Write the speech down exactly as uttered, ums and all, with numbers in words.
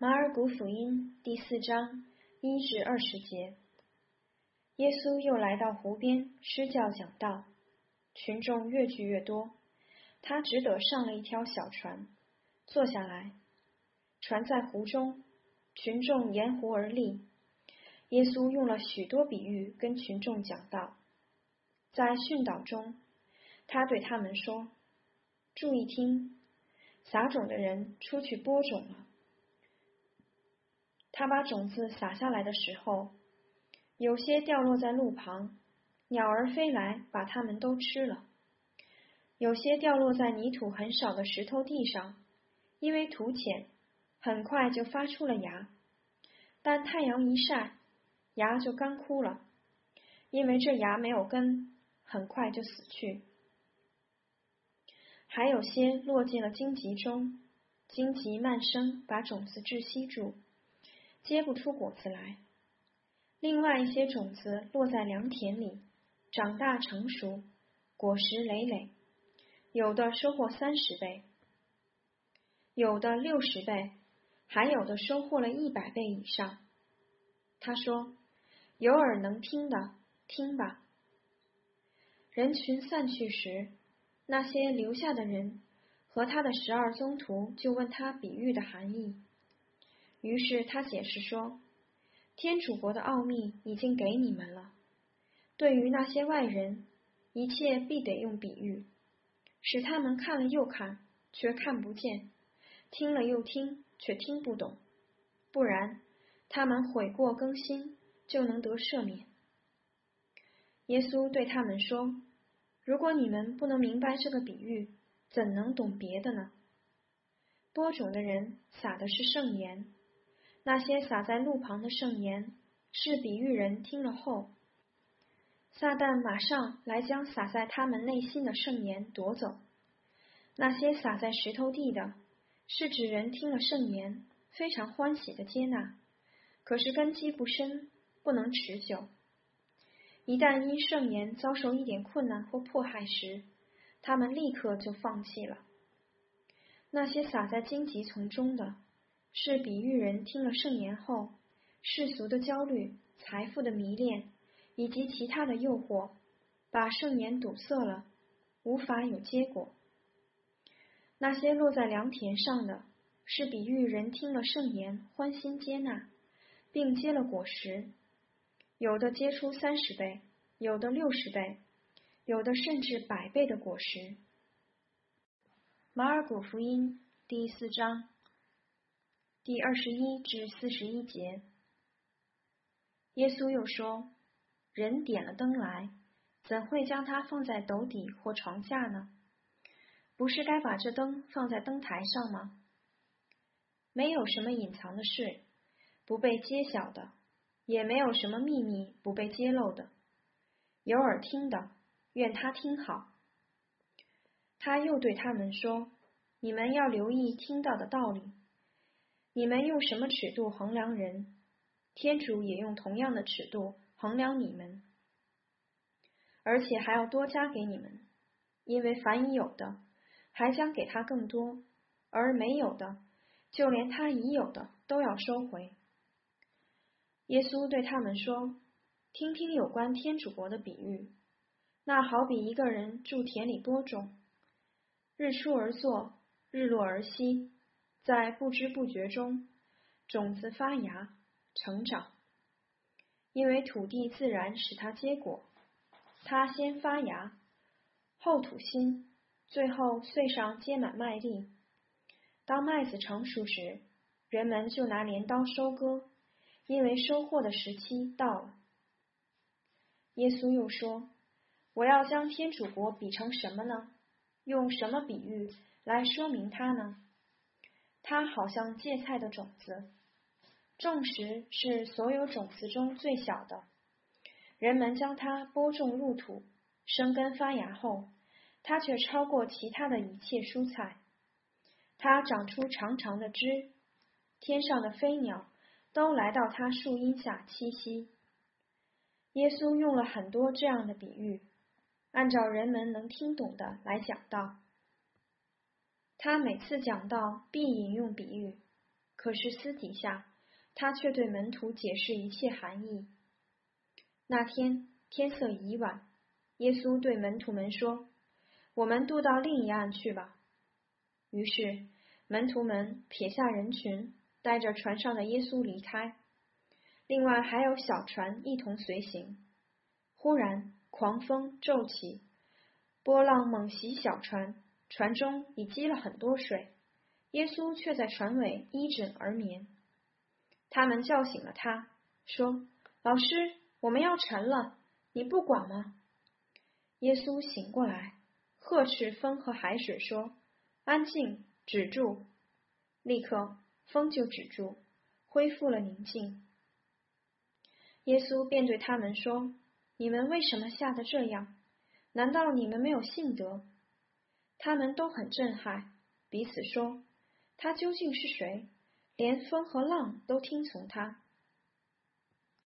马尔谷福音第四章一至二十节。耶稣又来到湖边施教讲道，群众越聚越多，他只得上了一条小船，坐下来。船在湖中，群众沿湖而立。耶稣用了许多比喻跟群众讲道。在训导中，他对他们说：注意听，撒种的人出去播种了。他把种子撒下来的时候，有些掉落在路旁，鸟儿飞来把它们都吃了；有些掉落在泥土很少的石头地上，因为土浅，很快就发出了芽。但太阳一晒，芽就干枯了，因为这芽没有根，很快就死去。还有些落进了荆棘中，荆棘漫生，把种子窒息住，结不出果子来。另外一些种子落在良田里，长大成熟，果实累累，有的收获三十倍，有的六十倍，还有的收获了一百倍以上。他说：有耳能听的，听吧。人群散去时，那些留下的人和他的十二宗徒就问他比喻的含义。于是他解释说，天主国的奥秘已经给你们了。对于那些外人，一切必得用比喻，使他们看了又看，却看不见；听了又听，却听不懂。不然，他们悔过更新，就能得赦免。耶稣对他们说：如果你们不能明白这个比喻，怎能懂别的呢？播种的人撒的是圣言，那些撒在路旁的圣言，是比喻人听了后，撒旦马上来将撒在他们内心的圣言夺走。那些撒在石头地的，是指人听了圣言，非常欢喜的接纳，可是根基不深，不能持久。一旦因圣言遭受一点困难或迫害时，他们立刻就放弃了。那些撒在荆棘丛中的，是比喻人听了圣言后，世俗的焦虑、财富的迷恋以及其他的诱惑，把圣言堵塞了，无法有结果。那些落在良田上的，是比喻人听了圣言，欢心接纳，并结了果实，有的结出三十倍，有的六十倍，有的甚至百倍的果实。马尔谷福音第四章第二十一至四十一节。耶稣又说：人点了灯来，怎会将它放在斗底或床架呢？不是该把这灯放在灯台上吗？没有什么隐藏的事不被揭晓的，也没有什么秘密不被揭露的。有耳听的，愿他听好。他又对他们说：你们要留意听到的道理。你们用什么尺度衡量人，天主也用同样的尺度衡量你们，而且还要多加给你们，因为凡已有的，还将给他更多，而没有的，就连他已有的都要收回。耶稣对他们说：听听有关天主国的比喻，那好比一个人住田里播种，日出而作，日落而息，在不知不觉中，种子发芽成长。因为土地自然使它结果，它先发芽，后吐心，最后穗上结满麦粒。当麦子成熟时，人们就拿镰刀收割，因为收获的时期到了。耶稣又说：我要将天主国比成什么呢？用什么比喻来说明它呢？它好像芥菜的种子，种时是所有种子中最小的，人们将它播种入土，生根发芽后，它却超过其他的一切蔬菜。它长出长长的枝，天上的飞鸟都来到它树荫下栖息。耶稣用了很多这样的比喻，按照人们能听懂的来讲道。他每次讲道必引用比喻， 可是私底下，他却对门徒解释一切含义。那天天色已晚，耶稣对门徒们说：“我们渡到另一岸去吧。”于是门徒们撇下人群，带着船上的耶稣离开。另外还有小船一同随行。忽然狂风骤起，波浪猛袭小船，船中已积了很多水，耶稣却在船尾依枕而眠。他们叫醒了他，说：“老师，我们要沉了，你不管吗？”耶稣醒过来，呵斥风和海水说：“安静，止住！”立刻风就止住，恢复了宁静。耶稣便对他们说：“你们为什么吓得这样？难道你们没有信德？”他们都很震撼，彼此说：“他究竟是谁？连风和浪都听从他。”